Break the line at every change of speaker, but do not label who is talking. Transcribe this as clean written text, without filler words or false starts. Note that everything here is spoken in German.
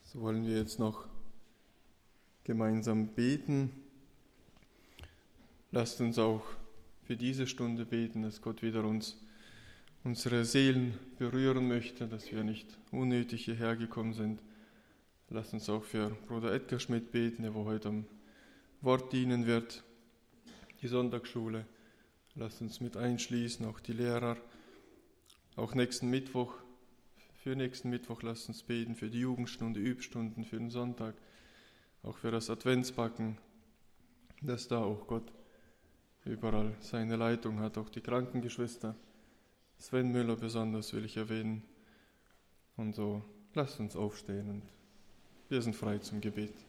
So wollen wir jetzt noch gemeinsam beten. Lasst uns auch für diese Stunde beten, dass Gott wieder unsere Seelen berühren möchte, dass wir nicht unnötig hierher gekommen sind. Lasst uns auch für Bruder Edgar Schmidt beten, der heute am Wort dienen wird, die Sonntagsschule. Lasst uns mit einschließen, auch die Lehrer. Auch für nächsten Mittwoch lasst uns beten, für die Jugendstunde, Übstunden, für den Sonntag, auch für das Adventsbacken, dass da auch Gott überall seine Leitung hat, auch die Krankengeschwister. Sven Müller besonders will ich erwähnen. Und so lasst uns aufstehen und wir sind frei zum Gebet.